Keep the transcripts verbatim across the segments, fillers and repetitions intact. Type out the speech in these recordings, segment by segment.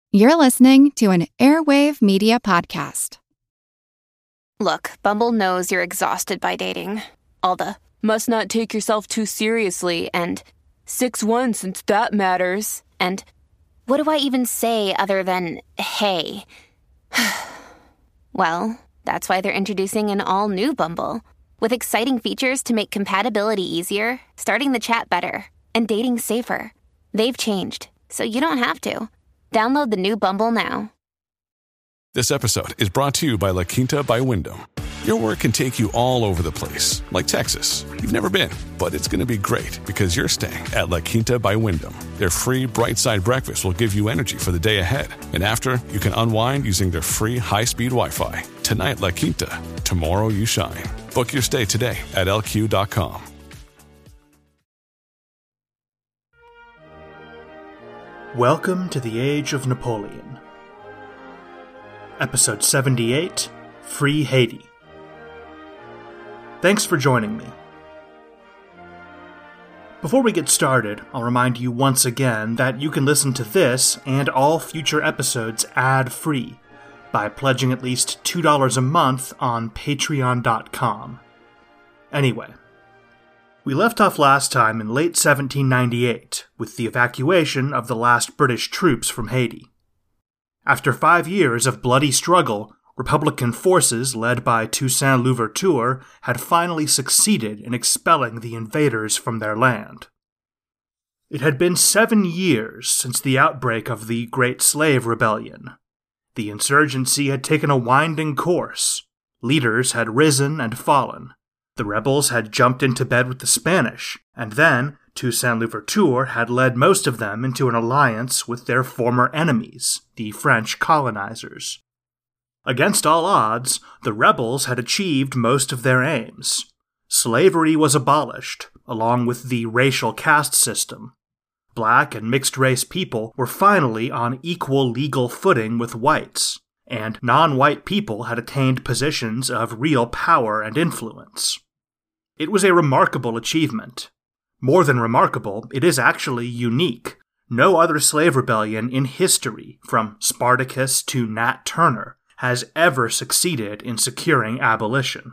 You're listening to an Airwave Media Podcast. Look, Bumble knows you're exhausted by dating. All the, must not take yourself too seriously, and six one since that matters, and what do I even say other than, hey? Well, that's why they're introducing an all-new Bumble, with exciting features to make compatibility easier, starting the chat better, and dating safer. They've changed, so you don't have to. Download the new Bumble now. This episode is brought to you by La Quinta by Wyndham. Your work can take you all over the place, like Texas. You've never been, but it's going to be great because you're staying at La Quinta by Wyndham. Their free Bright Side breakfast will give you energy for the day ahead. And after, you can unwind using their free high-speed Wi-Fi. Tonight, La Quinta. Tomorrow, you shine. Book your stay today at L Q dot com. Welcome to the Age of Napoleon. Episode seventy-eight, Free Haiti. Thanks for joining me. Before we get started, I'll remind you once again that you can listen to this and all future episodes ad-free by pledging at least two dollars a month on patreon dot com. Anyway, we left off last time in late seventeen ninety-eight with the evacuation of the last British troops from Haiti. After five years of bloody struggle, Republican forces led by Toussaint Louverture had finally succeeded in expelling the invaders from their land. It had been seven years since the outbreak of the Great Slave Rebellion. The insurgency had taken a winding course. Leaders had risen and fallen. The rebels had jumped into bed with the Spanish, and then Toussaint Louverture had led most of them into an alliance with their former enemies, the French colonizers. Against all odds, the rebels had achieved most of their aims. Slavery was abolished, along with the racial caste system. Black and mixed-race people were finally on equal legal footing with whites, and non-white people had attained positions of real power and influence. It was a remarkable achievement. More than remarkable, it is actually unique. No other slave rebellion in history, from Spartacus to Nat Turner, has ever succeeded in securing abolition.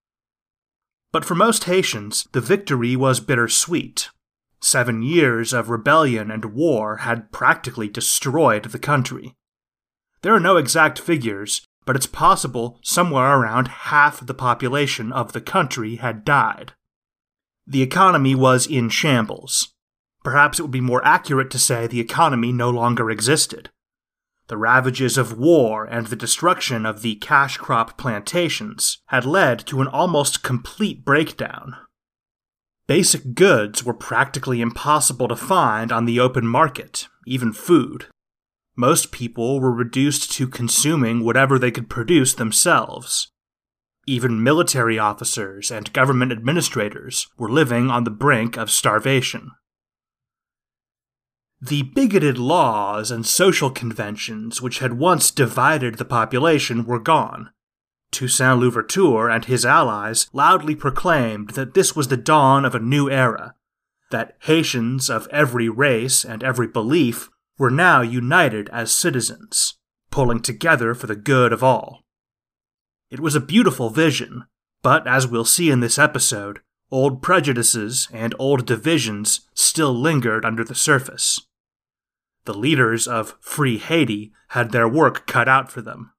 But for most Haitians, the victory was bittersweet. Seven years of rebellion and war had practically destroyed the country. There are no exact figures, but it's possible somewhere around half the population of the country had died. The economy was in shambles. Perhaps it would be more accurate to say the economy no longer existed. The ravages of war and the destruction of the cash crop plantations had led to an almost complete breakdown. Basic goods were practically impossible to find on the open market, even food. Most people were reduced to consuming whatever they could produce themselves. Even military officers and government administrators were living on the brink of starvation. The bigoted laws and social conventions which had once divided the population were gone. Toussaint Louverture and his allies loudly proclaimed that this was the dawn of a new era, that Haitians of every race and every belief were now united as citizens, pulling together for the good of all. It was a beautiful vision, but as we'll see in this episode, old prejudices and old divisions still lingered under the surface. The leaders of Free Haiti had their work cut out for them.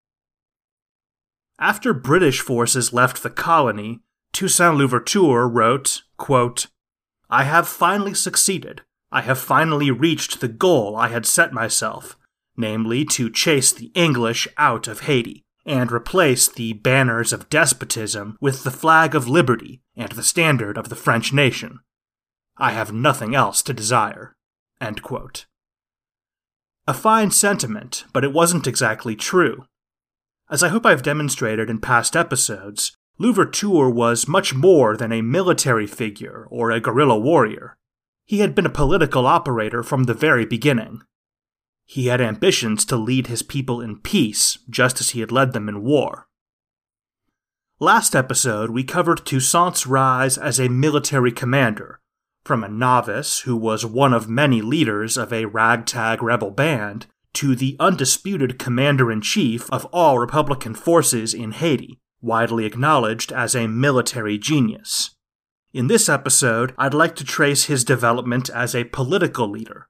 After British forces left the colony, Toussaint Louverture wrote, quote, "I have finally succeeded. I have finally reached the goal I had set myself, namely to chase the English out of Haiti, and replace the banners of despotism with the flag of liberty and the standard of the French nation. I have nothing else to desire." End quote. A fine sentiment, but it wasn't exactly true. As I hope I've demonstrated in past episodes, Louverture was much more than a military figure or a guerrilla warrior. He had been a political operator from the very beginning. He had ambitions to lead his people in peace, just as he had led them in war. Last episode, we covered Toussaint's rise as a military commander, from a novice who was one of many leaders of a ragtag rebel band to the undisputed commander-in-chief of all Republican forces in Haiti, widely acknowledged as a military genius. In this episode, I'd like to trace his development as a political leader.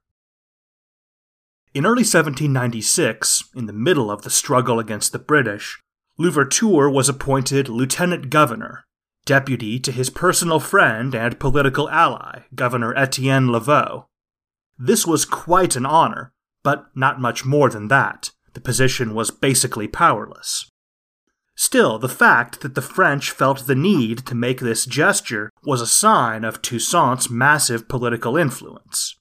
In early seventeen ninety-six, in the middle of the struggle against the British, Louverture was appointed lieutenant governor, deputy to his personal friend and political ally, Governor Etienne Laveaux. This was quite an honor, but not much more than that. The position was basically powerless. Still, the fact that the French felt the need to make this gesture was a sign of Toussaint's massive political influence.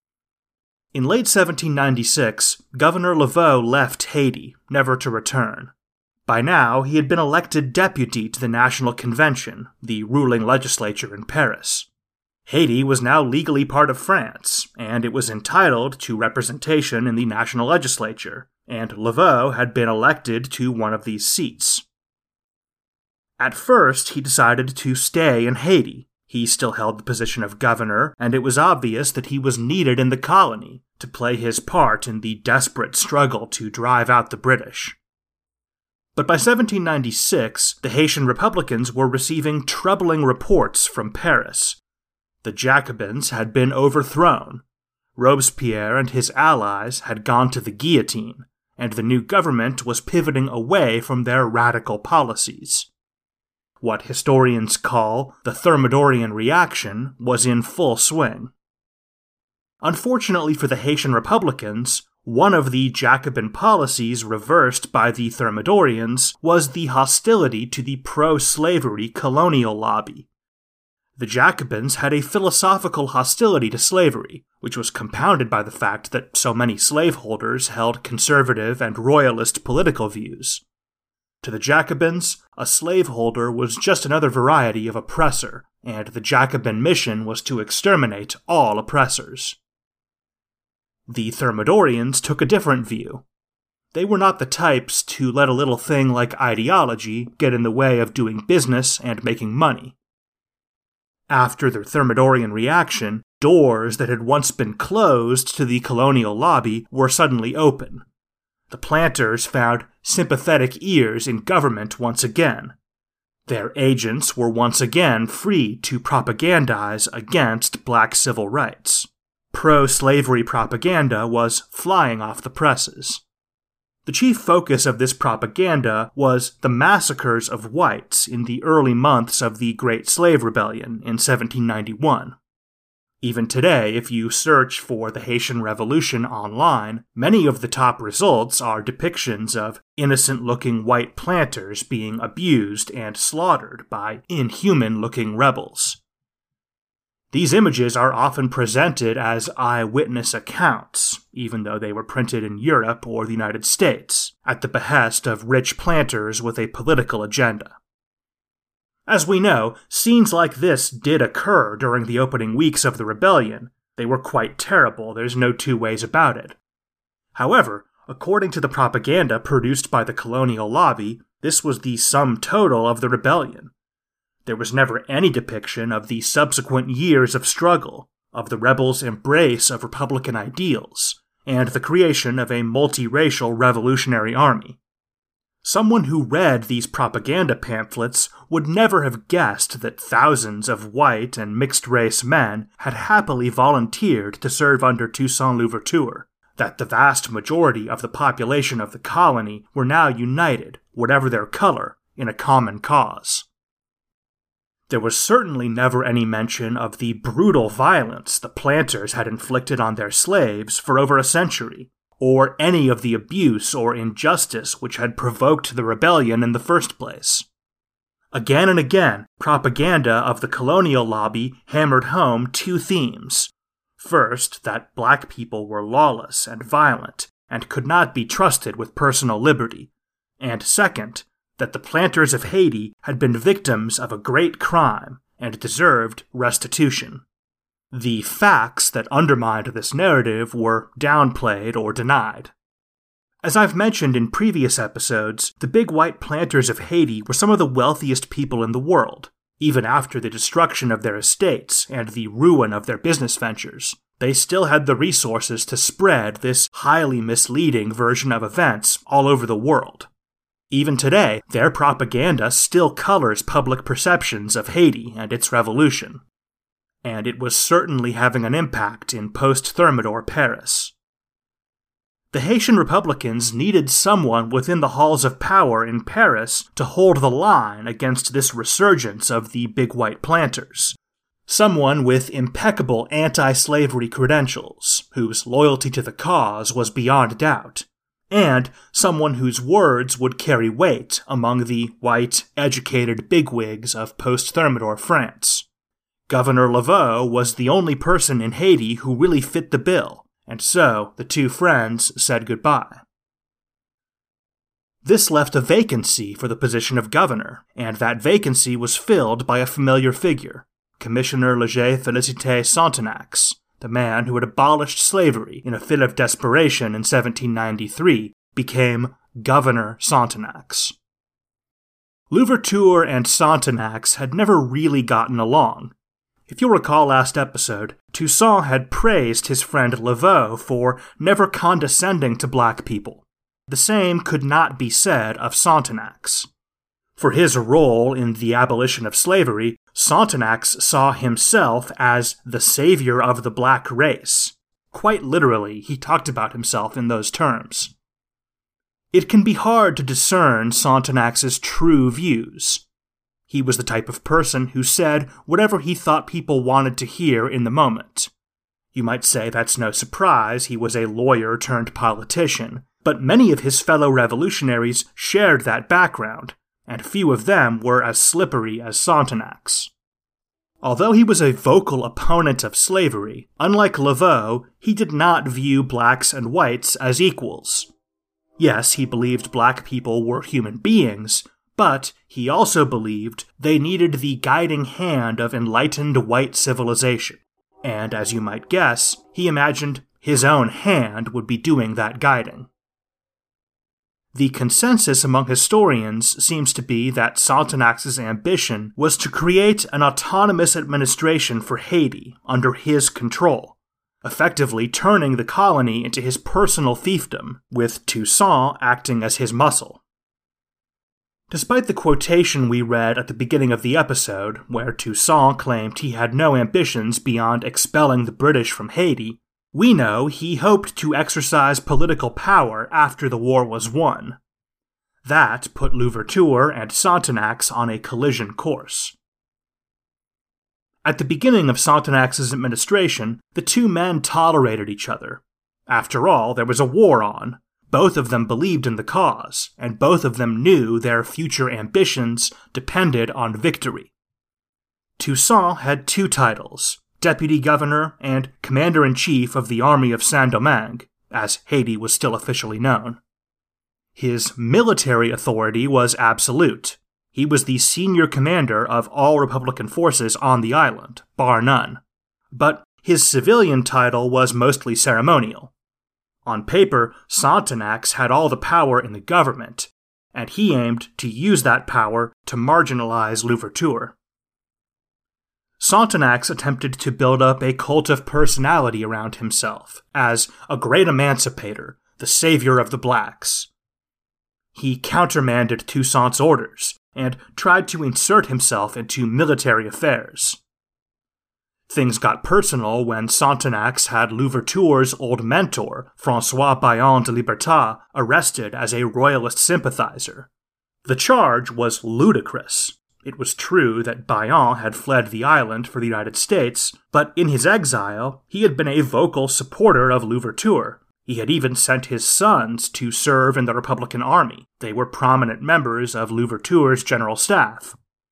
In late seventeen ninety-six, Governor Laveaux left Haiti, never to return. By now, he had been elected deputy to the National Convention, the ruling legislature in Paris. Haiti was now legally part of France, and it was entitled to representation in the national legislature, and Laveaux had been elected to one of these seats. At first, he decided to stay in Haiti. He still held the position of governor, and it was obvious that he was needed in the colony to play his part in the desperate struggle to drive out the British. But by seventeen ninety-six, the Haitian Republicans were receiving troubling reports from Paris. The Jacobins had been overthrown. Robespierre and his allies had gone to the guillotine, and the new government was pivoting away from their radical policies. What historians call the Thermidorian reaction was in full swing. Unfortunately for the Haitian Republicans, one of the Jacobin policies reversed by the Thermidorians was the hostility to the pro-slavery colonial lobby. The Jacobins had a philosophical hostility to slavery, which was compounded by the fact that so many slaveholders held conservative and royalist political views. To the Jacobins, a slaveholder was just another variety of oppressor, and the Jacobin mission was to exterminate all oppressors. The Thermidorians took a different view. They were not the types to let a little thing like ideology get in the way of doing business and making money. After the Thermidorian reaction, doors that had once been closed to the colonial lobby were suddenly open. The planters found sympathetic ears in government once again. Their agents were once again free to propagandize against black civil rights. Pro-slavery propaganda was flying off the presses. The chief focus of this propaganda was the massacres of whites in the early months of the Great Slave Rebellion in seventeen ninety-one. Even today, if you search for the Haitian Revolution online, many of the top results are depictions of innocent-looking white planters being abused and slaughtered by inhuman-looking rebels. These images are often presented as eyewitness accounts, even though they were printed in Europe or the United States, at the behest of rich planters with a political agenda. As we know, scenes like this did occur during the opening weeks of the rebellion. They were quite terrible, there's no two ways about it. However, according to the propaganda produced by the colonial lobby, this was the sum total of the rebellion. There was never any depiction of the subsequent years of struggle, of the rebels' embrace of Republican ideals, and the creation of a multiracial revolutionary army. Someone who read these propaganda pamphlets would never have guessed that thousands of white and mixed-race men had happily volunteered to serve under Toussaint Louverture, that the vast majority of the population of the colony were now united, whatever their color, in a common cause. There was certainly never any mention of the brutal violence the planters had inflicted on their slaves for over a century, or any of the abuse or injustice which had provoked the rebellion in the first place. Again and again, propaganda of the colonial lobby hammered home two themes. First, that black people were lawless and violent, and could not be trusted with personal liberty, and second, that the planters of Haiti had been victims of a great crime and deserved restitution. The facts that undermined this narrative were downplayed or denied. As I've mentioned in previous episodes, the big white planters of Haiti were some of the wealthiest people in the world. Even after the destruction of their estates and the ruin of their business ventures, they still had the resources to spread this highly misleading version of events all over the world. Even today, their propaganda still colors public perceptions of Haiti and its revolution. And it was certainly having an impact in post-Thermidor Paris. The Haitian Republicans needed someone within the halls of power in Paris to hold the line against this resurgence of the big white planters. Someone with impeccable anti-slavery credentials, whose loyalty to the cause was beyond doubt, and someone whose words would carry weight among the white, educated bigwigs of post-Thermidor France. Governor Laveaux was the only person in Haiti who really fit the bill, and so the two friends said goodbye. This left a vacancy for the position of governor, and that vacancy was filled by a familiar figure, Commissioner Léger-Félicité Sonthonax, the man who had abolished slavery in a fit of desperation in seventeen ninety-three, became Governor Sonthonax. Louverture and Sonthonax had never really gotten along. If you'll recall last episode, Toussaint had praised his friend Laveaux for never condescending to black people. The same could not be said of Sonthonax. For his role in the abolition of slavery, Sonthonax saw himself as the savior of the black race. Quite literally, he talked about himself in those terms. It can be hard to discern Sonthonax's true views. He was the type of person who said whatever he thought people wanted to hear in the moment. You might say that's no surprise, he was a lawyer turned politician, but many of his fellow revolutionaries shared that background, and few of them were as slippery as Sonthonax. Although he was a vocal opponent of slavery, unlike Laveaux, he did not view blacks and whites as equals. Yes, he believed black people were human beings, but he also believed they needed the guiding hand of enlightened white civilization, and as you might guess, he imagined his own hand would be doing that guiding. The consensus among historians seems to be that Sonthonax's ambition was to create an autonomous administration for Haiti under his control, effectively turning the colony into his personal fiefdom, with Toussaint acting as his muscle. Despite the quotation we read at the beginning of the episode, where Toussaint claimed he had no ambitions beyond expelling the British from Haiti, we know he hoped to exercise political power after the war was won. That put Louverture and Sonthonax on a collision course. At the beginning of Sonthonax's administration, the two men tolerated each other. After all, there was a war on. Both of them believed in the cause, and both of them knew their future ambitions depended on victory. Toussaint had two titles, Deputy Governor and Commander-in-Chief of the Army of Saint-Domingue, as Haiti was still officially known. His military authority was absolute. He was the senior commander of all Republican forces on the island, bar none. But his civilian title was mostly ceremonial. On paper, Sonthonax had all the power in the government, and he aimed to use that power to marginalize Louverture. Sonthonax attempted to build up a cult of personality around himself, as a great emancipator, the savior of the blacks. He countermanded Toussaint's orders, and tried to insert himself into military affairs. Things got personal when Sonthonax had Louverture's old mentor, François Bayon de Libertat, arrested as a royalist sympathizer. The charge was ludicrous. It was true that Bayon had fled the island for the United States, but in his exile, he had been a vocal supporter of Louverture. He had even sent his sons to serve in the Republican Army. They were prominent members of Louverture's general staff.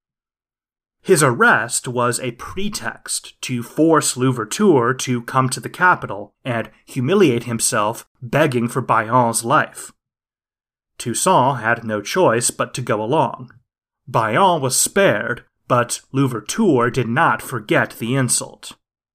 His arrest was a pretext to force Louverture to come to the capital and humiliate himself, begging for Bayon's life. Toussaint had no choice but to go along. Bayon was spared, but Louverture did not forget the insult.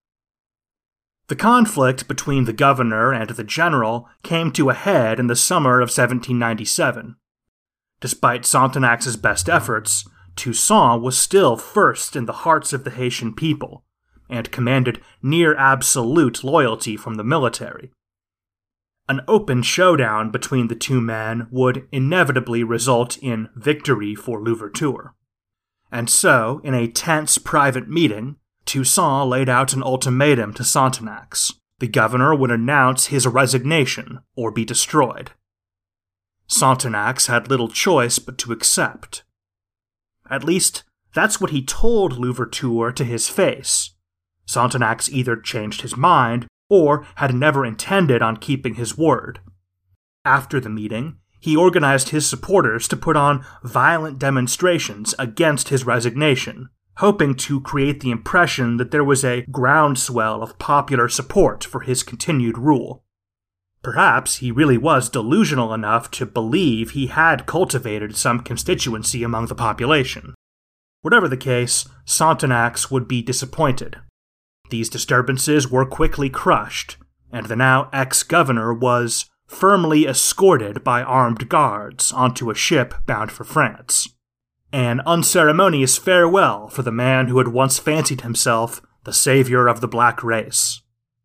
The conflict between the governor and the general came to a head in the summer of seventeen ninety-seven. Despite Sonthonax's best efforts, Toussaint was still first in the hearts of the Haitian people, and commanded near absolute loyalty from the military. An open showdown between the two men would inevitably result in victory for Louverture. And so, in a tense private meeting, Toussaint laid out an ultimatum to Sonthonax. The governor would announce his resignation or be destroyed. Sonthonax had little choice but to accept. At least, that's what he told Louverture to his face. Sonthonax either changed his mind or had never intended on keeping his word. After the meeting, he organized his supporters to put on violent demonstrations against his resignation, hoping to create the impression that there was a groundswell of popular support for his continued rule. Perhaps he really was delusional enough to believe he had cultivated some constituency among the population. Whatever the case, Sonthonax would be disappointed. These disturbances were quickly crushed, and the now ex-governor was firmly escorted by armed guards onto a ship bound for France. An unceremonious farewell for the man who had once fancied himself the savior of the black race.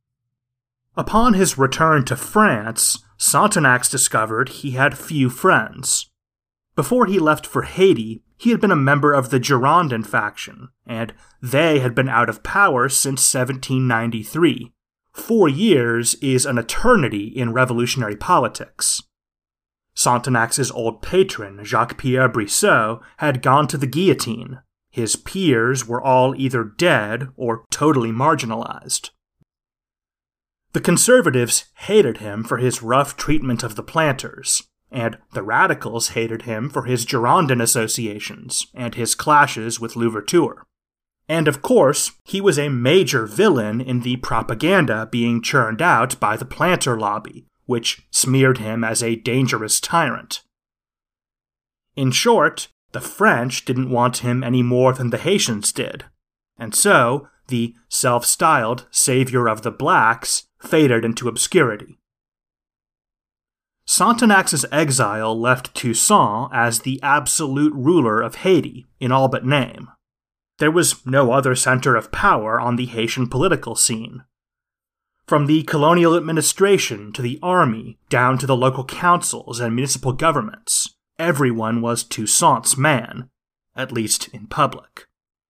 Upon his return to France, Sonthonax discovered he had few friends. Before he left for Haiti, he had been a member of the Girondin faction, and they had been out of power since seventeen ninety-three. Four years is an eternity in revolutionary politics. Sonthonax's old patron, Jacques-Pierre Brissot, had gone to the guillotine. His peers were all either dead or totally marginalized. The conservatives hated him for his rough treatment of the planters, and the radicals hated him for his Girondin associations and his clashes with Louverture. And of course, he was a major villain in the propaganda being churned out by the planter lobby, which smeared him as a dangerous tyrant. In short, the French didn't want him any more than the Haitians did, and so the self-styled savior of the blacks faded into obscurity. Sonthonax's exile left Toussaint as the absolute ruler of Haiti, in all but name. There was no other center of power on the Haitian political scene. From the colonial administration to the army, down to the local councils and municipal governments, everyone was Toussaint's man, at least in public.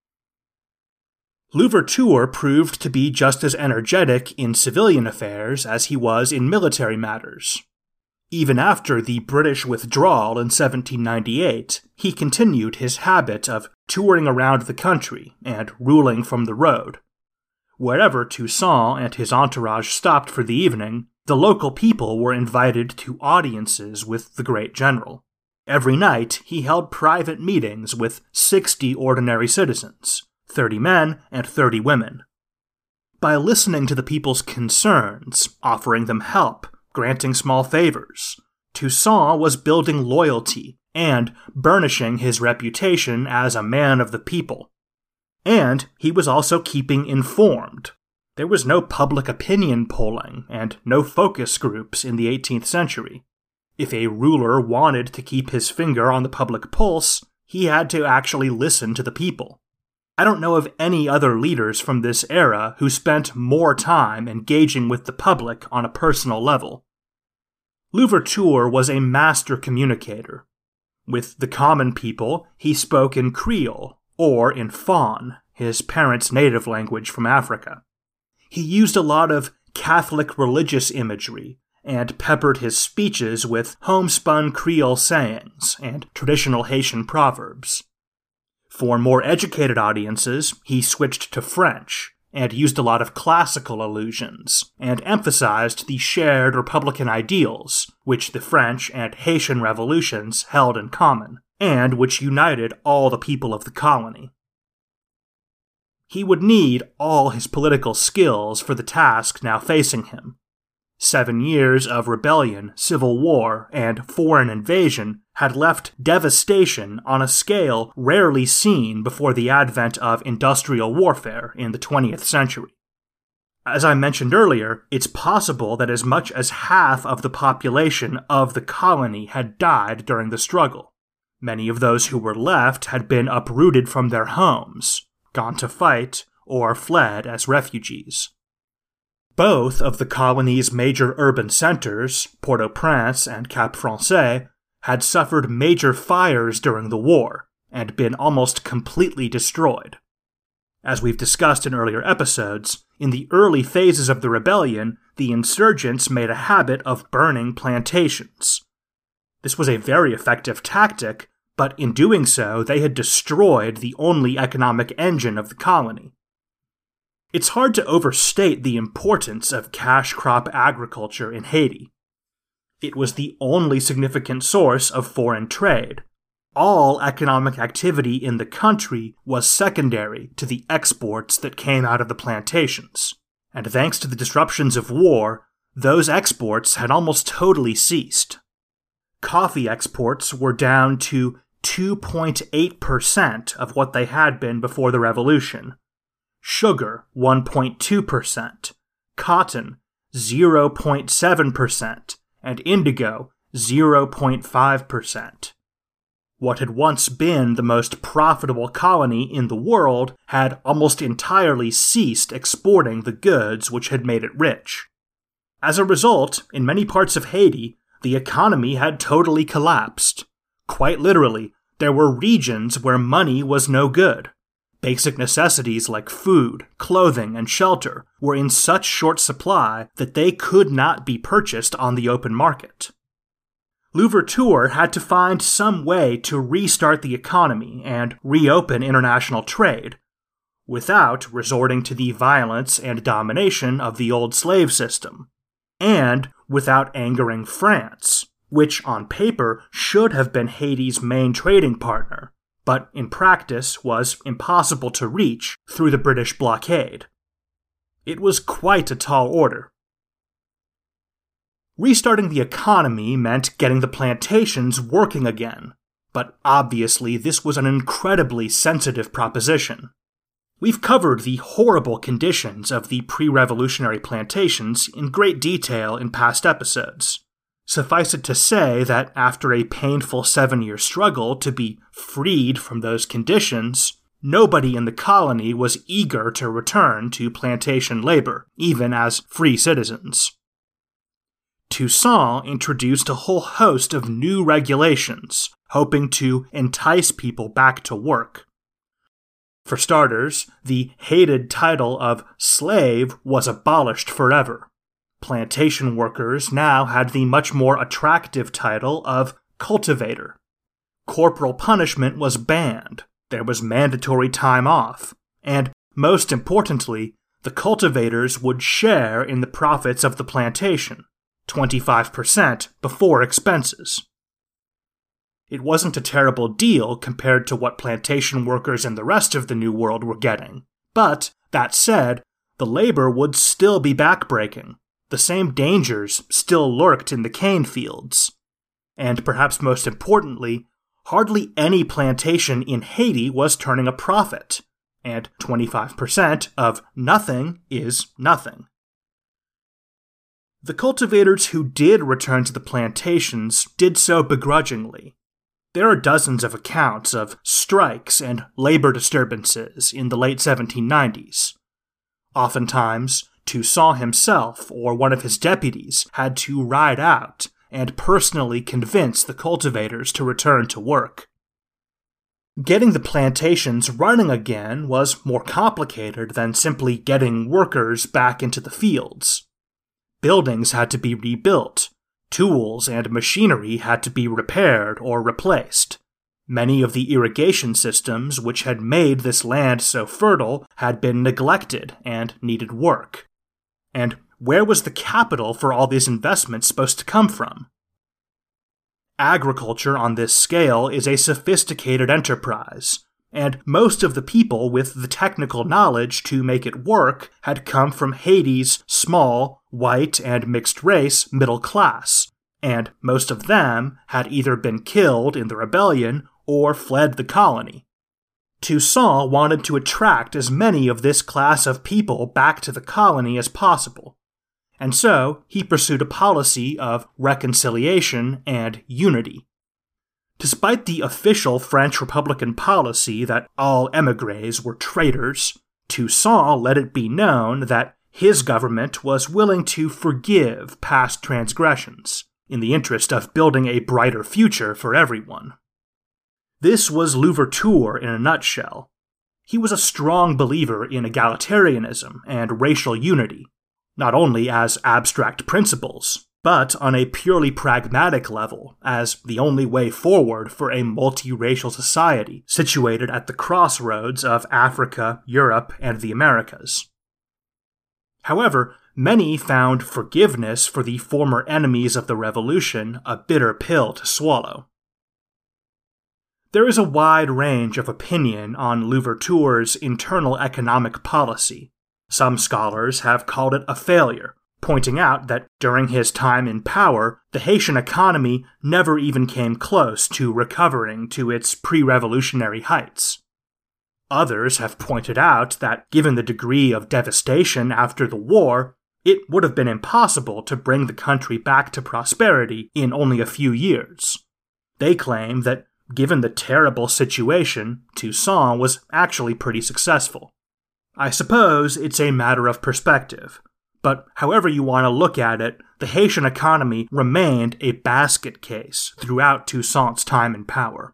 Louverture proved to be just as energetic in civilian affairs as he was in military matters. Even after the British withdrawal in seventeen ninety-eight, he continued his habit of touring around the country and ruling from the road. Wherever Toussaint and his entourage stopped for the evening, the local people were invited to audiences with the great general. Every night, he held private meetings with sixty ordinary citizens, thirty men and thirty women. By listening to the people's concerns, offering them help, granting small favors, Toussaint was building loyalty and burnishing his reputation as a man of the people. And he was also keeping informed. There was no public opinion polling and no focus groups in the eighteenth century. If a ruler wanted to keep his finger on the public pulse, he had to actually listen to the people. I don't know of any other leaders from this era who spent more time engaging with the public on a personal level. Louverture was a master communicator. With the common people, he spoke in Creole, or in Fon, his parents' native language from Africa. He used a lot of Catholic religious imagery, and peppered his speeches with homespun Creole sayings and traditional Haitian proverbs. For more educated audiences, he switched to French, and used a lot of classical allusions, and emphasized the shared Republican ideals, which the French and Haitian revolutions held in common, and which united all the people of the colony. He would need all his political skills for the task now facing him. Seven years of rebellion, civil war, and foreign invasion had left devastation on a scale rarely seen before the advent of industrial warfare in the twentieth century. As I mentioned earlier, it's possible that as much as half of the population of the colony had died during the struggle. Many of those who were left had been uprooted from their homes, gone to fight, or fled as refugees. Both of the colony's major urban centers, Port-au-Prince and Cap-Français, had suffered major fires during the war and been almost completely destroyed. As we've discussed in earlier episodes, in the early phases of the rebellion, the insurgents made a habit of burning plantations. This was a very effective tactic, but in doing so, they had destroyed the only economic engine of the colony. It's hard to overstate the importance of cash crop agriculture in Haiti. It was the only significant source of foreign trade. All economic activity in the country was secondary to the exports that came out of the plantations, and thanks to the disruptions of war, those exports had almost totally ceased. Coffee exports were down to two point eight percent of what they had been before the revolution. Sugar, one point two percent, cotton, zero point seven percent, and indigo, zero point five percent. What had once been the most profitable colony in the world had almost entirely ceased exporting the goods which had made it rich. As a result, in many parts of Haiti, the economy had totally collapsed. Quite literally, there were regions where money was no good. Basic necessities like food, clothing, and shelter were in such short supply that they could not be purchased on the open market. Louverture had to find some way to restart the economy and reopen international trade, without resorting to the violence and domination of the old slave system, and without angering France, which on paper should have been Haiti's main trading partner, but in practice was impossible to reach through the British blockade. It was quite a tall order. Restarting the economy meant getting the plantations working again, but obviously this was an incredibly sensitive proposition. We've covered the horrible conditions of the pre-revolutionary plantations in great detail in past episodes. Suffice it to say that after a painful seven-year struggle to be freed from those conditions, nobody in the colony was eager to return to plantation labor, even as free citizens. Toussaint introduced a whole host of new regulations, hoping to entice people back to work. For starters, the hated title of slave was abolished forever. Plantation workers now had the much more attractive title of cultivator. Corporal punishment was banned, there was mandatory time off, and, most importantly, the cultivators would share in the profits of the plantation, twenty-five percent before expenses. It wasn't a terrible deal compared to what plantation workers in the rest of the New World were getting, but, that said, the labor would still be backbreaking. The same dangers still lurked in the cane fields. And perhaps most importantly, hardly any plantation in Haiti was turning a profit, and twenty-five percent of nothing is nothing. The cultivators who did return to the plantations did so begrudgingly. There are dozens of accounts of strikes and labor disturbances in the late seventeen nineties. Oftentimes, Toussaint himself or one of his deputies had to ride out and personally convince the cultivators to return to work. Getting the plantations running again was more complicated than simply getting workers back into the fields. Buildings had to be rebuilt, tools and machinery had to be repaired or replaced. Many of the irrigation systems which had made this land so fertile had been neglected and needed work. And where was the capital for all these investments supposed to come from? Agriculture on this scale is a sophisticated enterprise, and most of the people with the technical knowledge to make it work had come from Haiti's small, white, and mixed-race middle class, and most of them had either been killed in the rebellion or fled the colony. Toussaint wanted to attract as many of this class of people back to the colony as possible, and so he pursued a policy of reconciliation and unity. Despite the official French Republican policy that all émigrés were traitors, Toussaint let it be known that his government was willing to forgive past transgressions, in the interest of building a brighter future for everyone. This was Louverture in a nutshell. He was a strong believer in egalitarianism and racial unity, not only as abstract principles, but on a purely pragmatic level as the only way forward for a multiracial society situated at the crossroads of Africa, Europe, and the Americas. However, many found forgiveness for the former enemies of the revolution a bitter pill to swallow. There is a wide range of opinion on Louverture's internal economic policy. Some scholars have called it a failure, pointing out that during his time in power, the Haitian economy never even came close to recovering to its pre-revolutionary heights. Others have pointed out that given the degree of devastation after the war, it would have been impossible to bring the country back to prosperity in only a few years. They claim that given the terrible situation, Toussaint was actually pretty successful. I suppose it's a matter of perspective, but however you want to look at it, the Haitian economy remained a basket case throughout Toussaint's time in power.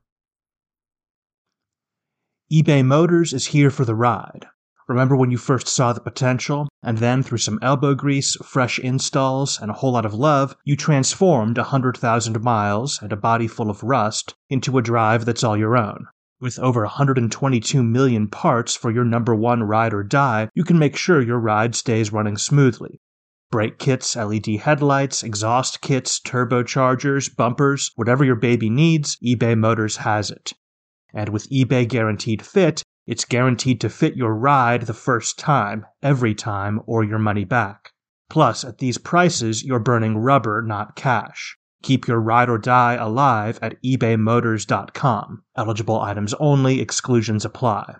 eBay Motors is here for the ride. Remember when you first saw the potential, and then through some elbow grease, fresh installs, and a whole lot of love, you transformed one hundred thousand miles and a body full of rust into a drive that's all your own. With over one hundred twenty-two million parts for your number one ride or die, you can make sure your ride stays running smoothly. Brake kits, L E D headlights, exhaust kits, turbochargers, bumpers, whatever your baby needs, eBay Motors has it. And with eBay Guaranteed Fit, it's guaranteed to fit your ride the first time, every time, or your money back. Plus, at these prices, you're burning rubber, not cash. Keep your ride or die alive at ebay motors dot com. Eligible items only, exclusions apply.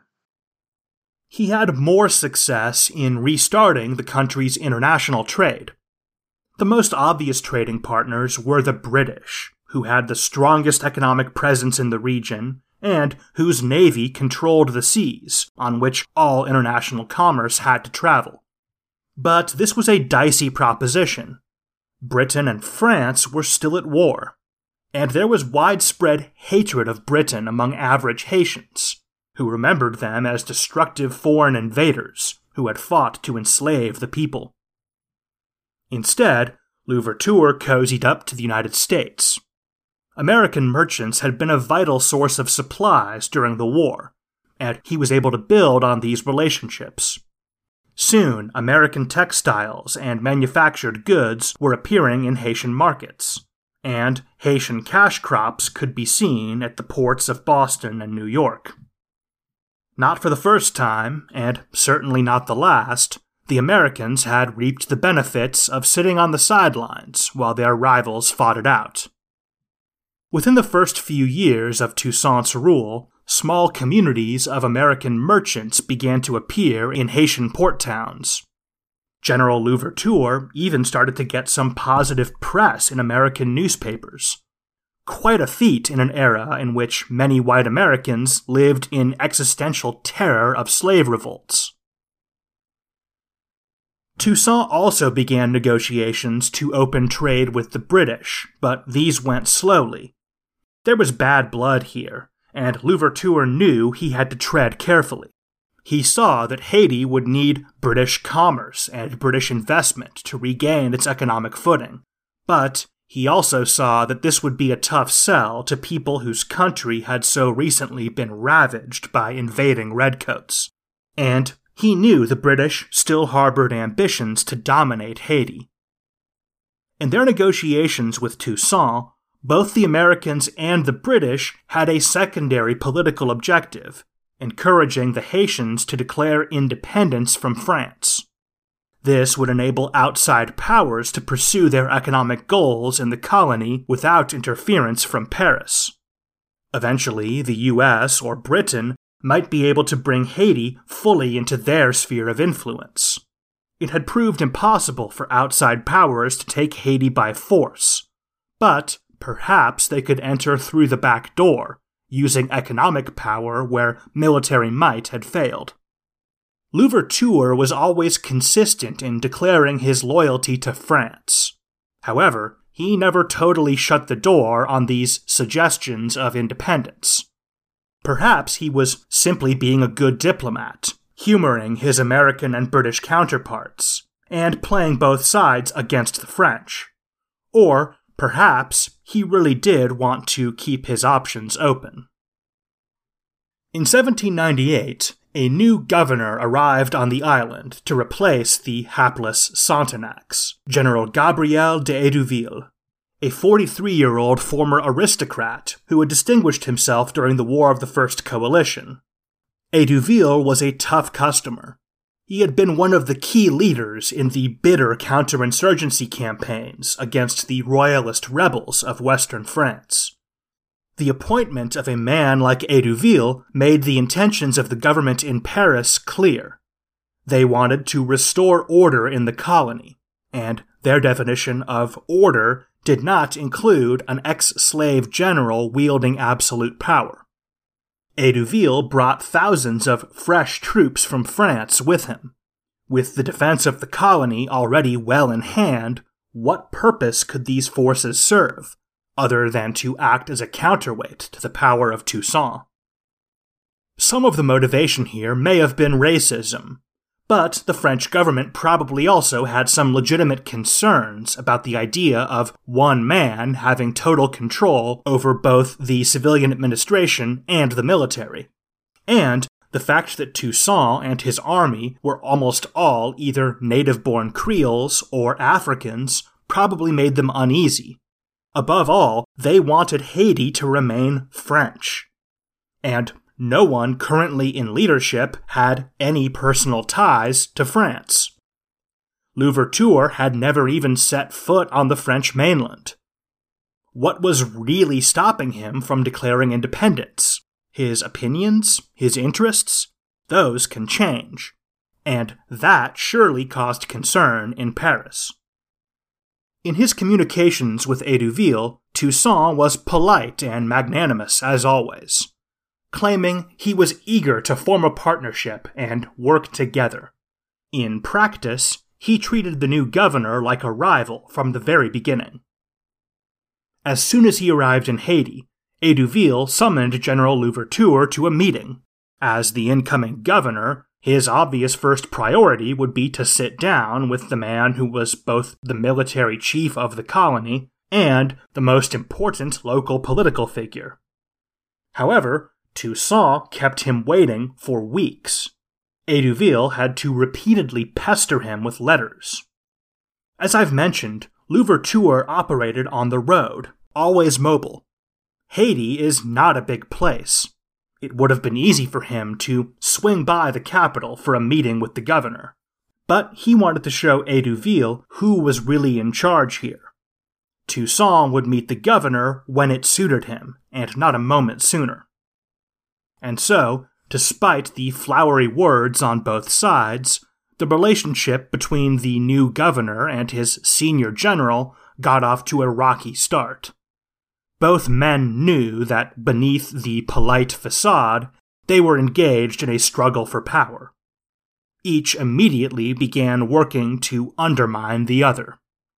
He had more success in restarting the country's international trade. The most obvious trading partners were the British, who had the strongest economic presence in the region, and whose navy controlled the seas on which all international commerce had to travel. But this was a dicey proposition. Britain and France were still at war, and there was widespread hatred of Britain among average Haitians, who remembered them as destructive foreign invaders who had fought to enslave the people. Instead, Louverture cozied up to the United States. American merchants had been a vital source of supplies during the war, and he was able to build on these relationships. Soon, American textiles and manufactured goods were appearing in Haitian markets, and Haitian cash crops could be seen at the ports of Boston and New York. Not for the first time, and certainly not the last, the Americans had reaped the benefits of sitting on the sidelines while their rivals fought it out. Within the first few years of Toussaint's rule, small communities of American merchants began to appear in Haitian port towns. General Louverture even started to get some positive press in American newspapers. Quite a feat in an era in which many white Americans lived in existential terror of slave revolts. Toussaint also began negotiations to open trade with the British, but these went slowly. There was bad blood here, and Louverture knew he had to tread carefully. He saw that Haiti would need British commerce and British investment to regain its economic footing, but he also saw that this would be a tough sell to people whose country had so recently been ravaged by invading redcoats. And he knew the British still harbored ambitions to dominate Haiti. In their negotiations with Toussaint, both the Americans and the British had a secondary political objective, encouraging the Haitians to declare independence from France. This would enable outside powers to pursue their economic goals in the colony without interference from Paris. Eventually, the U S or Britain might be able to bring Haiti fully into their sphere of influence. It had proved impossible for outside powers to take Haiti by force, but perhaps they could enter through the back door, using economic power where military might had failed. Louverture was always consistent in declaring his loyalty to France. However, he never totally shut the door on these suggestions of independence. Perhaps he was simply being a good diplomat, humoring his American and British counterparts, and playing both sides against the French. Or perhaps he really did want to keep his options open. In seventeen ninety-eight, a new governor arrived on the island to replace the hapless Sontenacs, General Gabriel d'Hédouville, a forty-three-year-old former aristocrat who had distinguished himself during the War of the First Coalition. Hédouville was a tough customer. He had been one of the key leaders in the bitter counterinsurgency campaigns against the royalist rebels of western France. The appointment of a man like Hédouville made the intentions of the government in Paris clear. They wanted to restore order in the colony, and their definition of order did not include an ex-slave general wielding absolute power. Hédouville brought thousands of fresh troops from France with him. With the defense of the colony already well in hand, what purpose could these forces serve, other than to act as a counterweight to the power of Toussaint? Some of the motivation here may have been racism, but the French government probably also had some legitimate concerns about the idea of one man having total control over both the civilian administration and the military, and the fact that Toussaint and his army were almost all either native-born Creoles or Africans probably made them uneasy. Above all, they wanted Haiti to remain French. And no one currently in leadership had any personal ties to France. Louverture had never even set foot on the French mainland. What was really stopping him from declaring independence? His opinions? His interests? Those can change. And that surely caused concern in Paris. In his communications with Hédouville, Toussaint was polite and magnanimous as always, claiming he was eager to form a partnership and work together. In practice, he treated the new governor like a rival from the very beginning. As soon as he arrived in Haiti, Hédouville summoned General Louverture to a meeting. As the incoming governor, his obvious first priority would be to sit down with the man who was both the military chief of the colony and the most important local political figure. However, Toussaint kept him waiting for weeks. Hédouville had to repeatedly pester him with letters. As I've mentioned, Louverture operated on the road, always mobile. Haiti is not a big place. It would have been easy for him to swing by the capital for a meeting with the governor. But he wanted to show Hédouville who was really in charge here. Toussaint would meet the governor when it suited him, and not a moment sooner. And so, despite the flowery words on both sides, the relationship between the new governor and his senior general got off to a rocky start. Both men knew that beneath the polite facade, they were engaged in a struggle for power. Each immediately began working to undermine the other.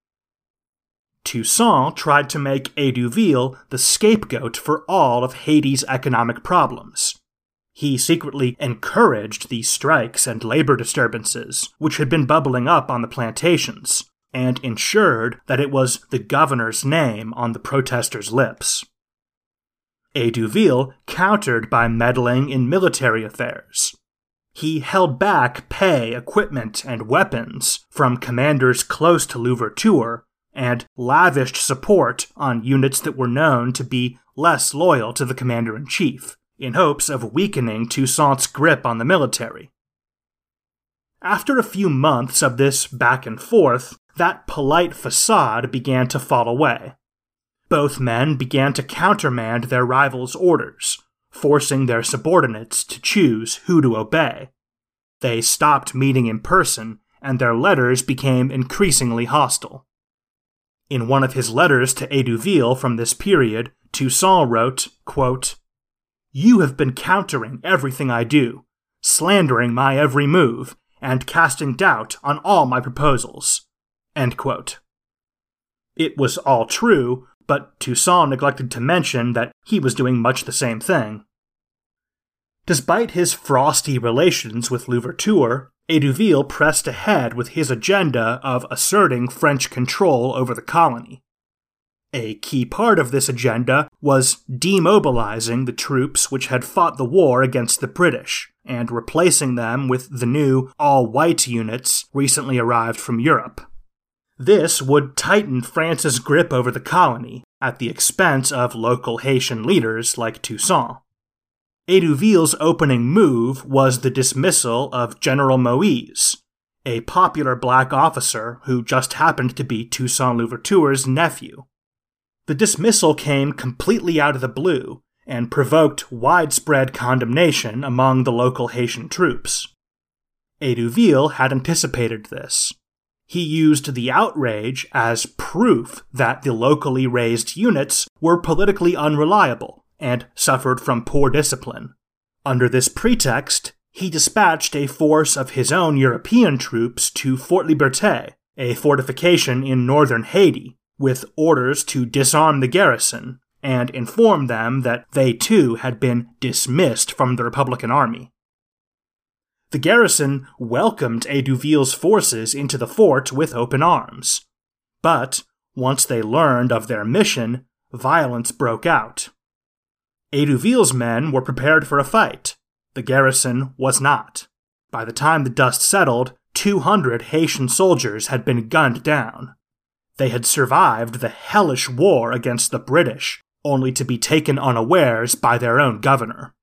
Toussaint tried to make Hédouville the scapegoat for all of Haiti's economic problems. He secretly encouraged the strikes and labor disturbances, which had been bubbling up on the plantations, and ensured that it was the governor's name on the protesters' lips. Hédouville countered by meddling in military affairs. He held back pay, equipment, and weapons from commanders close to Louverture, and lavished support on units that were known to be less loyal to the commander-in-chief, in hopes of weakening Toussaint's grip on the military. After a few months of this back and forth, that polite facade began to fall away. Both men began to countermand their rivals' orders, forcing their subordinates to choose who to obey. They stopped meeting in person, and their letters became increasingly hostile. In one of his letters to Hédouville from this period, Toussaint wrote, quote, "You have been countering everything I do, slandering my every move, and casting doubt on all my proposals." End quote. It was all true, but Toussaint neglected to mention that he was doing much the same thing. Despite his frosty relations with Louverture, Edouville pressed ahead with his agenda of asserting French control over the colony. A key part of this agenda was demobilizing the troops which had fought the war against the British, and replacing them with the new all-white units recently arrived from Europe. This would tighten France's grip over the colony, at the expense of local Haitian leaders like Toussaint. Edouville's opening move was the dismissal of General Moïse, a popular black officer who just happened to be Toussaint Louverture's nephew. The dismissal came completely out of the blue and provoked widespread condemnation among the local Haitian troops. Edouville had anticipated this. He used the outrage as proof that the locally raised units were politically unreliable and suffered from poor discipline. Under this pretext, he dispatched a force of his own European troops to Fort Liberté, a fortification in northern Haiti, with orders to disarm the garrison and inform them that they too had been dismissed from the Republican army. The garrison welcomed Edouville's forces into the fort with open arms. But, once they learned of their mission, violence broke out. Edouville's men were prepared for a fight. The garrison was not. By the time the dust settled, two hundred Haitian soldiers had been gunned down. They had survived the hellish war against the British, only to be taken unawares by their own governor.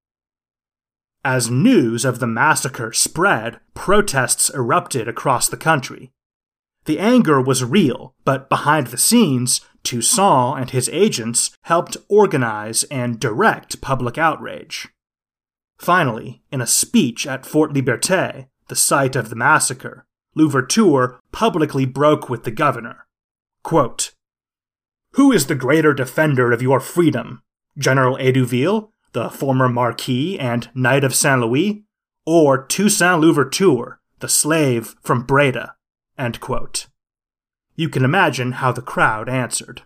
As news of the massacre spread, protests erupted across the country. The anger was real, but behind the scenes, Toussaint and his agents helped organize and direct public outrage. Finally, in a speech at Fort Liberté, the site of the massacre, Louverture publicly broke with the governor. Quote, "Who is the greater defender of your freedom, General Edouville, the former Marquis and Knight of Saint-Louis, or Toussaint Louverture, the slave from Breda?" End quote. You can imagine how the crowd answered.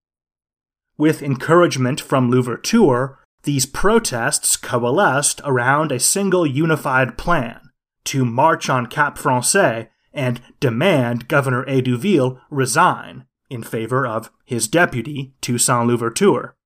With encouragement from Louverture, these protests coalesced around a single unified plan to march on Cap Français and demand Governor Edouville resign in favor of his deputy, Toussaint Louverture.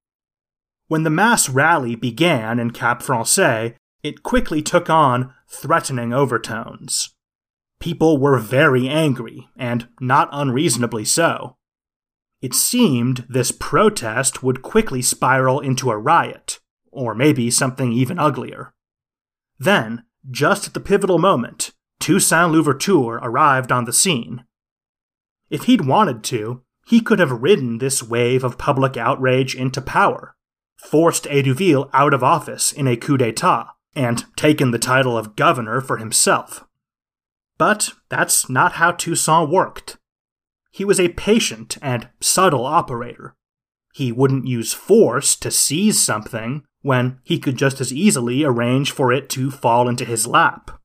When the mass rally began in Cap Français, it quickly took on threatening overtones. People were very angry, and not unreasonably so. It seemed this protest would quickly spiral into a riot, or maybe something even uglier. Then, just at the pivotal moment, Toussaint Louverture arrived on the scene. If he'd wanted to, he could have ridden this wave of public outrage into power, forced Edouville out of office in a coup d'etat, and taken the title of governor for himself. But that's not how Toussaint worked. He was a patient and subtle operator. He wouldn't use force to seize something when he could just as easily arrange for it to fall into his lap.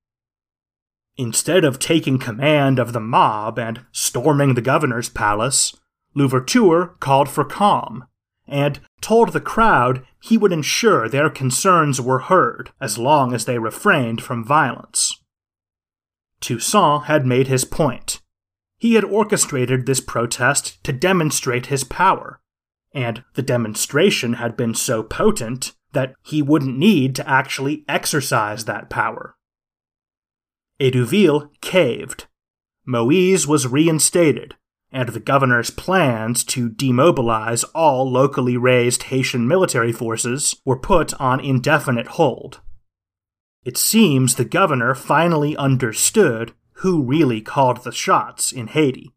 Instead of taking command of the mob and storming the governor's palace, Louverture called for calm and told the crowd he would ensure their concerns were heard as long as they refrained from violence. Toussaint had made his point. He had orchestrated this protest to demonstrate his power, and the demonstration had been so potent that he wouldn't need to actually exercise that power. Edouville caved. Moïse was reinstated, and the governor's plans to demobilize all locally raised Haitian military forces were put on indefinite hold. It seems the governor finally understood who really called the shots in Haiti.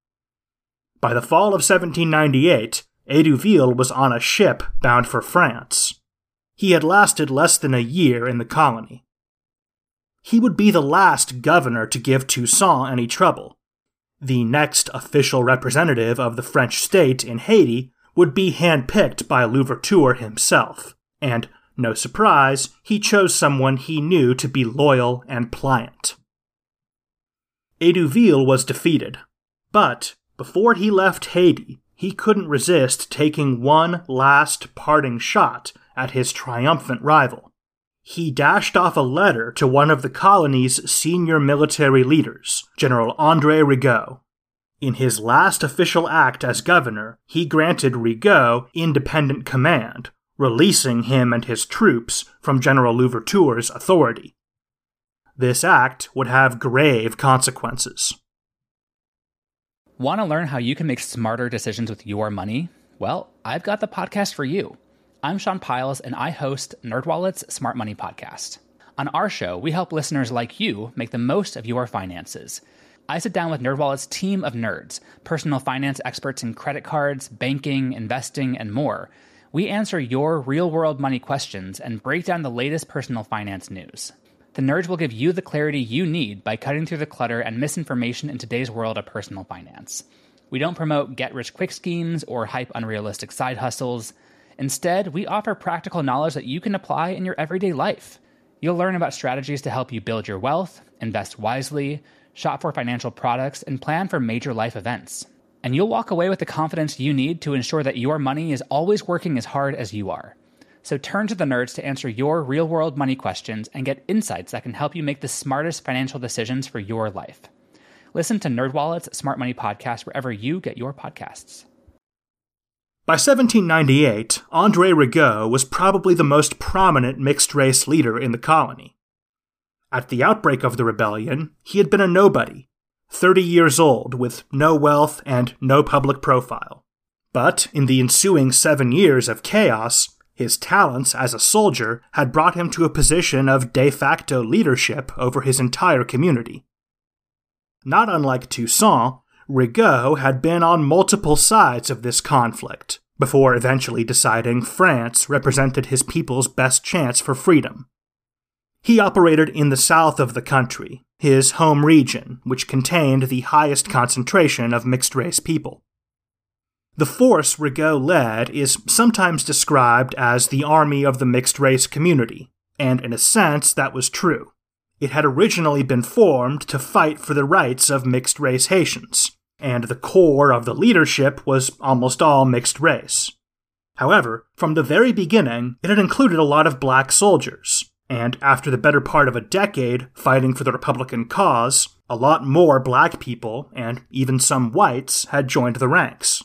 By the fall of seventeen ninety-eight, Edouville was on a ship bound for France. He had lasted less than a year in the colony. He would be the last governor to give Toussaint any trouble. The next official representative of the French state in Haiti would be handpicked by Louverture himself, and No surprise, he chose someone he knew to be loyal and pliant. Eduville was defeated, but before he left Haiti, he couldn't resist taking one last parting shot at his triumphant rival. He dashed off a letter to one of the colony's senior military leaders, General André Rigaud. In his last official act as governor, he granted Rigaud independent command, releasing him and his troops from General Louverture's authority. This act would have grave consequences. Want to learn how you can make smarter decisions with your money? Well, I've got the podcast for you. I'm Sean Piles, and I host NerdWallet's Smart Money Podcast. On our show, we help listeners like you make the most of your finances. I sit down with NerdWallet's team of nerds, personal finance experts in credit cards, banking, investing, and more. We answer your real-world money questions and break down the latest personal finance news. The nerds will give you the clarity you need by cutting through the clutter and misinformation in today's world of personal finance. We don't promote get-rich-quick schemes or hype unrealistic side hustles. Instead, we offer practical knowledge that you can apply in your everyday life. You'll learn about strategies to help you build your wealth, invest wisely, shop for financial products, and plan for major life events. And you'll walk away with the confidence you need to ensure that your money is always working as hard as you are. So turn to the nerds to answer your real-world money questions and get insights that can help you make the smartest financial decisions for your life. Listen to NerdWallet's Smart Money Podcast wherever you get your podcasts. By seventeen ninety-eight, André Rigaud was probably the most prominent mixed-race leader in the colony. At the outbreak of the rebellion, he had been a nobody, thirty years old with no wealth and no public profile. But in the ensuing seven years of chaos, his talents as a soldier had brought him to a position of de facto leadership over his entire community. Not unlike Toussaint, Rigaud had been on multiple sides of this conflict, before eventually deciding France represented his people's best chance for freedom. He operated in the south of the country, his home region, which contained the highest concentration of mixed-race people. The force Rigaud led is sometimes described as the army of the mixed-race community, and in a sense that was true. It had originally been formed to fight for the rights of mixed-race Haitians, and the core of the leadership was almost all mixed race. However, from the very beginning, it had included a lot of black soldiers, and after the better part of a decade fighting for the Republican cause, a lot more black people, and even some whites, had joined the ranks.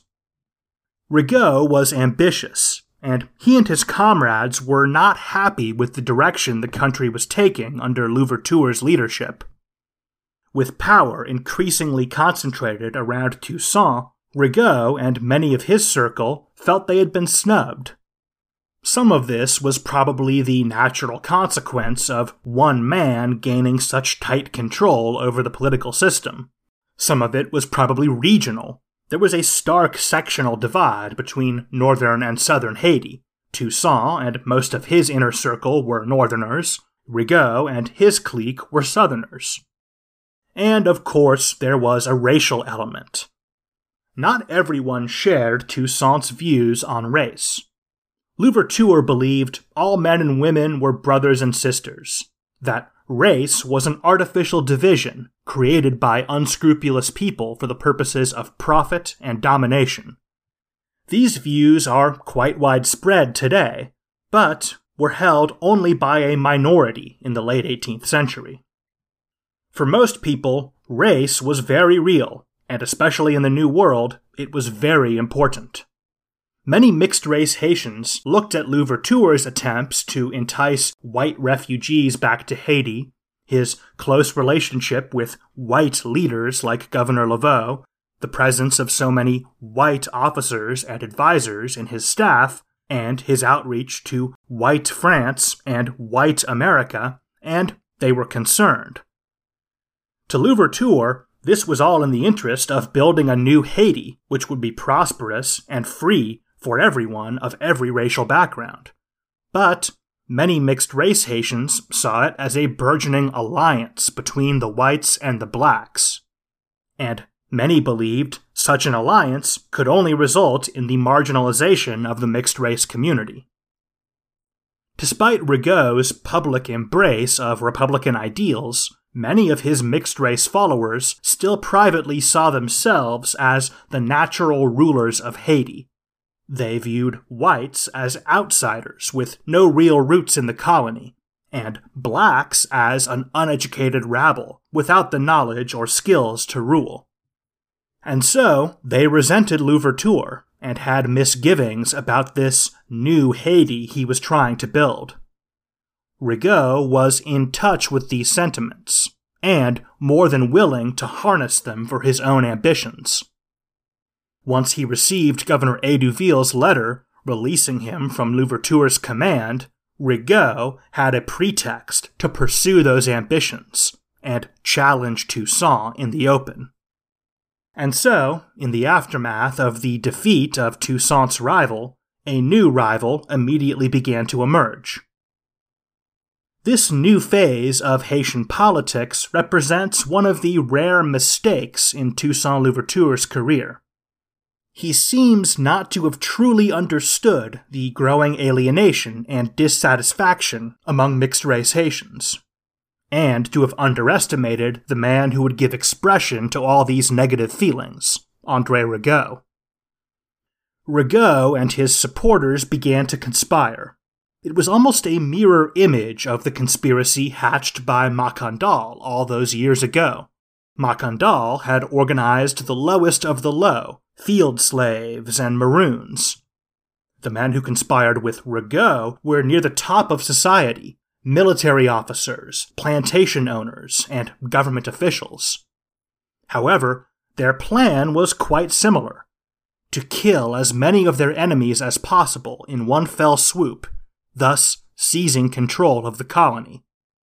Rigaud was ambitious, and he and his comrades were not happy with the direction the country was taking under Louverture's leadership. With power increasingly concentrated around Toussaint, Rigaud and many of his circle felt they had been snubbed. Some of this was probably the natural consequence of one man gaining such tight control over the political system. Some of it was probably regional. There was a stark sectional divide between northern and southern Haiti. Toussaint and most of his inner circle were northerners. Rigaud and his clique were southerners. And, of course, there was a racial element. Not everyone shared Toussaint's views on race. Louverture believed all men and women were brothers and sisters, that race was an artificial division created by unscrupulous people for the purposes of profit and domination. These views are quite widespread today, but were held only by a minority in the late eighteenth century. For most people, race was very real, and especially in the New World, it was very important. Many mixed-race Haitians looked at Louverture's attempts to entice white refugees back to Haiti, his close relationship with white leaders like Governor Laveau, the presence of so many white officers and advisors in his staff, and his outreach to white France and white America, and they were concerned. To Louverture, this was all in the interest of building a new Haiti, which would be prosperous and free for everyone of every racial background. But many mixed-race Haitians saw it as a burgeoning alliance between the whites and the blacks. And many believed such an alliance could only result in the marginalization of the mixed-race community. Despite Rigaud's public embrace of Republican ideals, many of his mixed-race followers still privately saw themselves as the natural rulers of Haiti. They viewed whites as outsiders with no real roots in the colony, and blacks as an uneducated rabble without the knowledge or skills to rule. And so, they resented Louverture and had misgivings about this new Haiti he was trying to build. Rigaud was in touch with these sentiments, and more than willing to harness them for his own ambitions. Once he received Governor Edouville's letter releasing him from Louverture's command, Rigaud had a pretext to pursue those ambitions and challenge Toussaint in the open. And so, in the aftermath of the defeat of Toussaint's rival, a new rival immediately began to emerge. This new phase of Haitian politics represents one of the rare mistakes in Toussaint Louverture's career. He seems not to have truly understood the growing alienation and dissatisfaction among mixed-race Haitians, and to have underestimated the man who would give expression to all these negative feelings, André Rigaud. Rigaud and his supporters began to conspire. It was almost a mirror image of the conspiracy hatched by Macandal all those years ago. Macandal had organized the lowest of the low, field slaves and maroons. The men who conspired with Rigaud were near the top of society, military officers, plantation owners, and government officials. However, their plan was quite similar: to kill as many of their enemies as possible in one fell swoop, thus seizing control of the colony.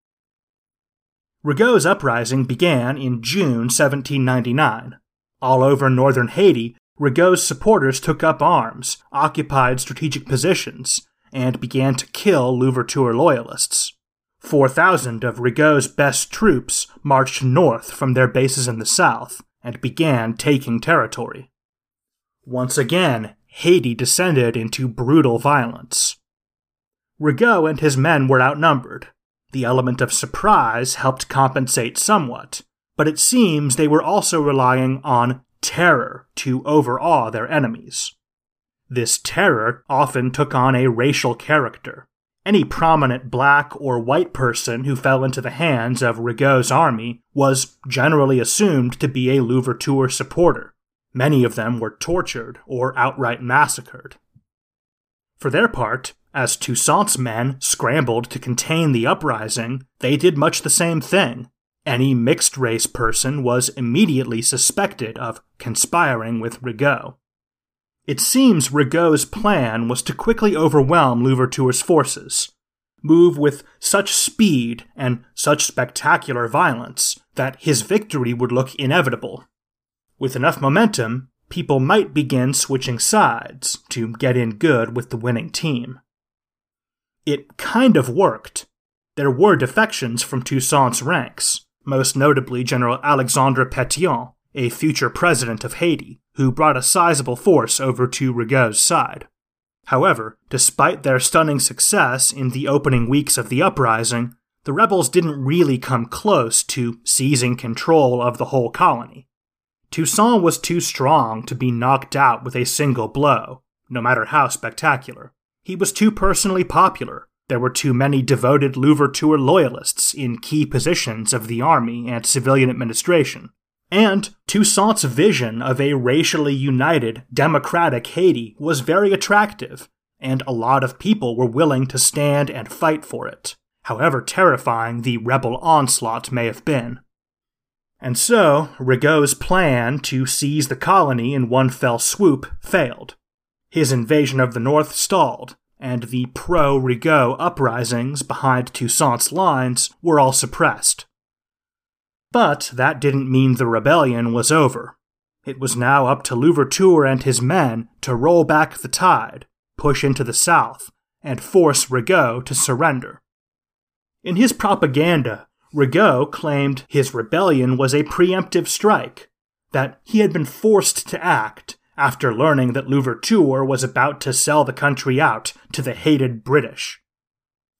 Rigaud's uprising began in June seventeen ninety-nine. All over northern Haiti, Rigaud's supporters took up arms, occupied strategic positions, and began to kill Louverture loyalists. Four thousand of Rigaud's best troops marched north from their bases in the south and began taking territory. Once again, Haiti descended into brutal violence. Rigaud and his men were outnumbered. The element of surprise helped compensate somewhat, but it seems they were also relying on terror to overawe their enemies. This terror often took on a racial character. Any prominent black or white person who fell into the hands of Rigaud's army was generally assumed to be a Louverture supporter. Many of them were tortured or outright massacred. For their part, as Toussaint's men scrambled to contain the uprising, they did much the same thing. Any mixed-race person was immediately suspected of conspiring with Rigaud. It seems Rigaud's plan was to quickly overwhelm Louverture's forces, move with such speed and such spectacular violence that his victory would look inevitable. With enough momentum, people might begin switching sides to get in good with the winning team. It kind of worked. There were defections from Toussaint's ranks, most notably General Alexandre Pétion, a future president of Haiti, who brought a sizable force over to Rigaud's side. However, despite their stunning success in the opening weeks of the uprising, the rebels didn't really come close to seizing control of the whole colony. Toussaint was too strong to be knocked out with a single blow, no matter how spectacular. He was too personally popular. There were too many devoted Louverture loyalists in key positions of the army and civilian administration. And Toussaint's vision of a racially united, democratic Haiti was very attractive, and a lot of people were willing to stand and fight for it, however terrifying the rebel onslaught may have been. And so, Rigaud's plan to seize the colony in one fell swoop failed. His invasion of the north stalled, and the pro-Rigaud uprisings behind Toussaint's lines were all suppressed. But that didn't mean the rebellion was over. It was now up to Louverture and his men to roll back the tide, push into the south, and force Rigaud to surrender. In his propaganda, Rigaud claimed his rebellion was a preemptive strike, that he had been forced to act after learning that Louverture was about to sell the country out to the hated British.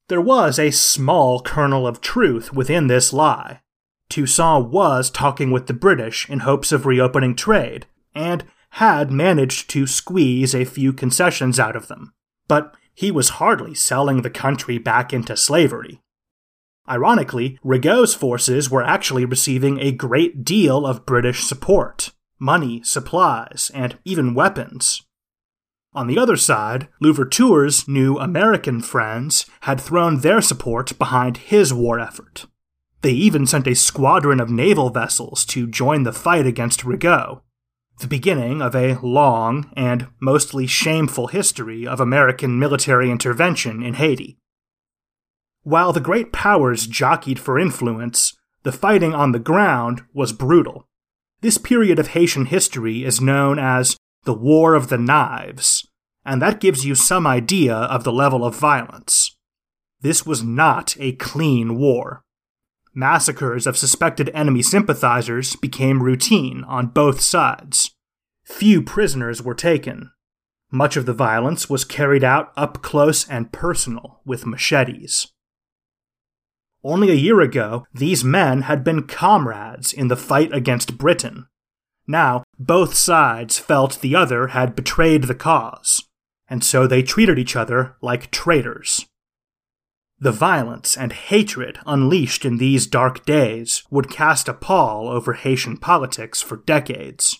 There was a small kernel of truth within this lie. Toussaint was talking with the British in hopes of reopening trade, and had managed to squeeze a few concessions out of them. But he was hardly selling the country back into slavery. Ironically, Rigaud's forces were actually receiving a great deal of British support, money, supplies, and even weapons. On the other side, Louverture's new American friends had thrown their support behind his war effort. They even sent a squadron of naval vessels to join the fight against Rigaud, the beginning of a long and mostly shameful history of American military intervention in Haiti. While the great powers jockeyed for influence, the fighting on the ground was brutal. This period of Haitian history is known as the War of the Knives, and that gives you some idea of the level of violence. This was not a clean war. Massacres of suspected enemy sympathizers became routine on both sides. Few prisoners were taken. Much of the violence was carried out up close and personal with machetes. Only a year ago, these men had been comrades in the fight against Britain. Now, both sides felt the other had betrayed the cause, and so they treated each other like traitors. The violence and hatred unleashed in these dark days would cast a pall over Haitian politics for decades.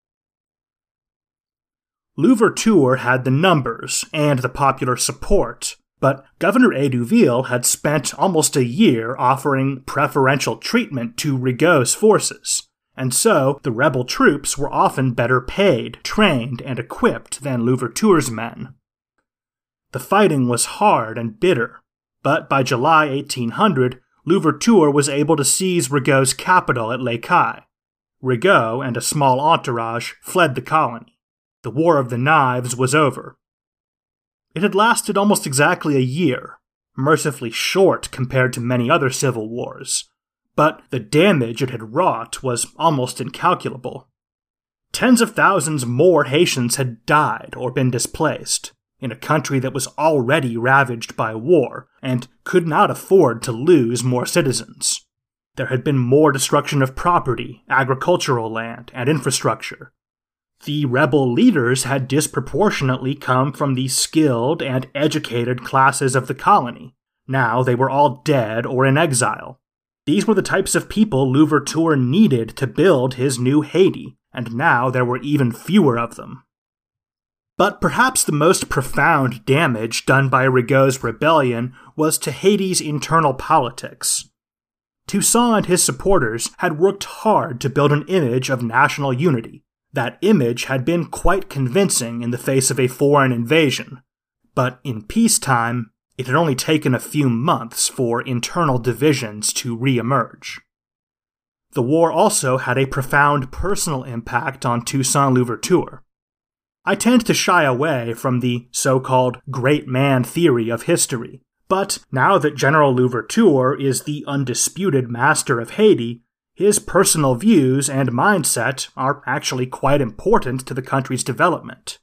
Louverture had the numbers and the popular support, but Governor Edouville had spent almost a year offering preferential treatment to Rigaud's forces, and so the rebel troops were often better paid, trained, and equipped than Louverture's men. The fighting was hard and bitter, but by July eighteen hundred, Louverture was able to seize Rigaud's capital at Les Cayes. Rigaud and a small entourage fled the colony. The War of the Knives was over. It had lasted almost exactly a year, mercifully short compared to many other civil wars, but the damage it had wrought was almost incalculable. Tens of thousands more Haitians had died or been displaced, in a country that was already ravaged by war and could not afford to lose more citizens. There had been more destruction of property, agricultural land, and infrastructure. The rebel leaders had disproportionately come from the skilled and educated classes of the colony. Now they were all dead or in exile. These were the types of people Louverture needed to build his new Haiti, and now there were even fewer of them. But perhaps the most profound damage done by Rigaud's rebellion was to Haiti's internal politics. Toussaint and his supporters had worked hard to build an image of national unity. That image had been quite convincing in the face of a foreign invasion, but in peacetime, it had only taken a few months for internal divisions to re-emerge. The war also had a profound personal impact on Toussaint Louverture. I tend to shy away from the so-called great man theory of history, but now that General Louverture is the undisputed master of Haiti, his personal views and mindset are actually quite important to the country's development.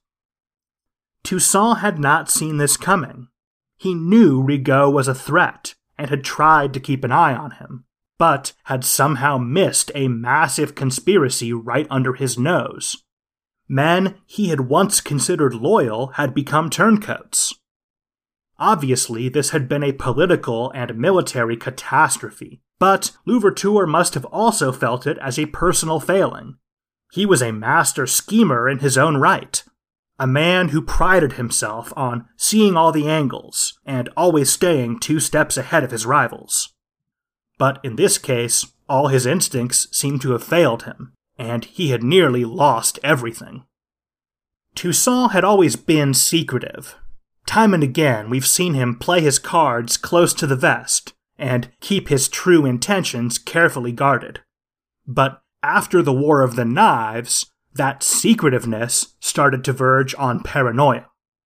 Toussaint had not seen this coming. He knew Rigaud was a threat and had tried to keep an eye on him, but had somehow missed a massive conspiracy right under his nose. Men he had once considered loyal had become turncoats. Obviously, this had been a political and military catastrophe, but Louverture must have also felt it as a personal failing. He was a master schemer in his own right, a man who prided himself on seeing all the angles and always staying two steps ahead of his rivals. But in this case, all his instincts seemed to have failed him, and he had nearly lost everything. Toussaint had always been secretive. Time and again, we've seen him play his cards close to the vest and keep his true intentions carefully guarded. But after the War of the Knives, that secretiveness started to verge on paranoia.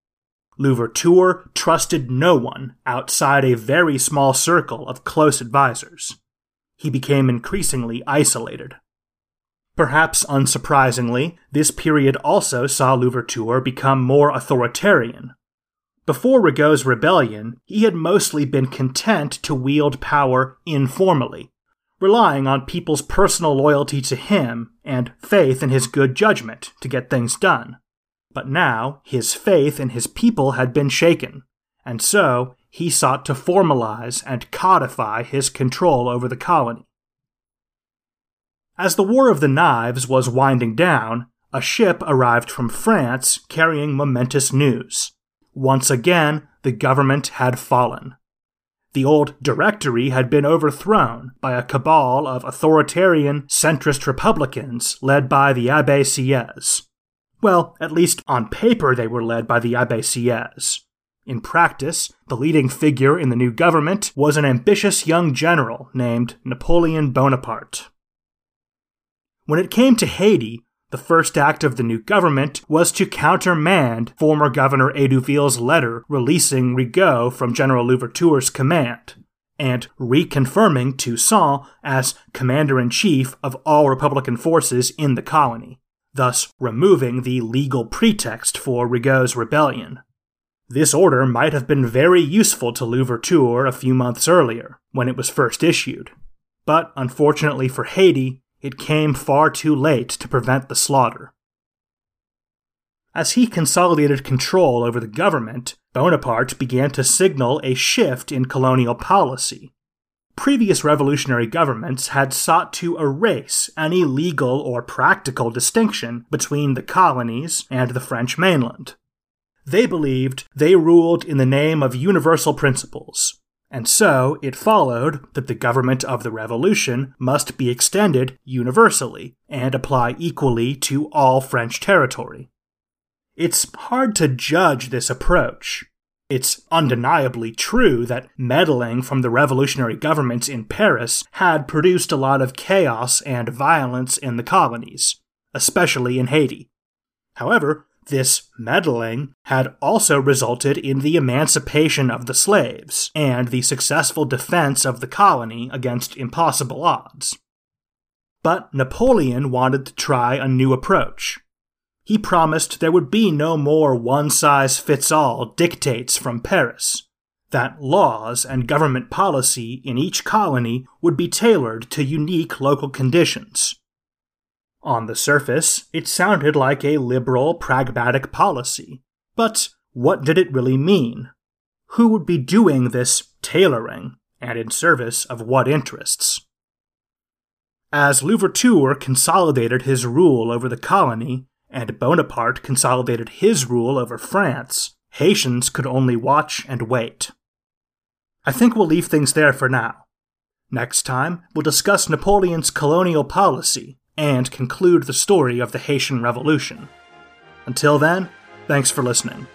Louverture trusted no one outside a very small circle of close advisors. He became increasingly isolated. Perhaps unsurprisingly, this period also saw Louverture become more authoritarian. Before Rigaud's rebellion, he had mostly been content to wield power informally, relying on people's personal loyalty to him and faith in his good judgment to get things done. But now, his faith in his people had been shaken, and so he sought to formalize and codify his control over the colony. As the War of the Knives was winding down, a ship arrived from France carrying momentous news. Once again, the government had fallen. The old Directory had been overthrown by a cabal of authoritarian, centrist Republicans led by the Abbé Sieyès. Well, at least on paper they were led by the Abbé Sieyès. In practice, the leading figure in the new government was an ambitious young general named Napoleon Bonaparte. When it came to Haiti, the first act of the new government was to countermand former Governor Eduville's letter releasing Rigaud from General Louverture's command, and reconfirming Toussaint as commander-in-chief of all Republican forces in the colony, thus removing the legal pretext for Rigaud's rebellion. This order might have been very useful to Louverture a few months earlier, when it was first issued, but unfortunately for Haiti, it came far too late to prevent the slaughter. As he consolidated control over the government, Bonaparte began to signal a shift in colonial policy. Previous revolutionary governments had sought to erase any legal or practical distinction between the colonies and the French mainland. They believed they ruled in the name of universal principles, and so it followed that the government of the revolution must be extended universally and apply equally to all French territory. It's hard to judge this approach. It's undeniably true that meddling from the revolutionary governments in Paris had produced a lot of chaos and violence in the colonies, especially in Haiti. However, this meddling had also resulted in the emancipation of the slaves and the successful defense of the colony against impossible odds. But Napoleon wanted to try a new approach. He promised there would be no more one-size-fits-all dictates from Paris, that laws and government policy in each colony would be tailored to unique local conditions. On the surface, it sounded like a liberal, pragmatic policy. But what did it really mean? Who would be doing this tailoring, and in service of what interests? As Louverture consolidated his rule over the colony, and Bonaparte consolidated his rule over France, Haitians could only watch and wait. I think we'll leave things there for now. Next time, we'll discuss Napoleon's colonial policy, and conclude the story of the Haitian Revolution. Until then, thanks for listening.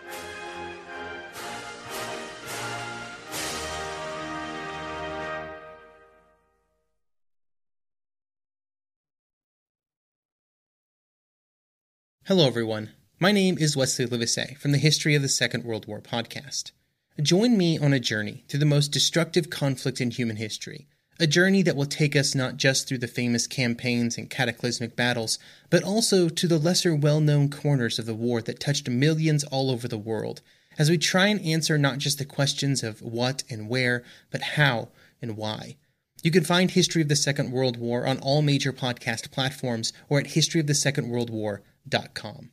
Hello everyone, my name is Wesley Livesey from the History of the Second World War podcast. Join me on a journey through the most destructive conflict in human history, a journey that will take us not just through the famous campaigns and cataclysmic battles, but also to the lesser well-known corners of the war that touched millions all over the world, as we try and answer not just the questions of what and where, but how and why. You can find History of the Second World War on all major podcast platforms or at history of the second world war dot com.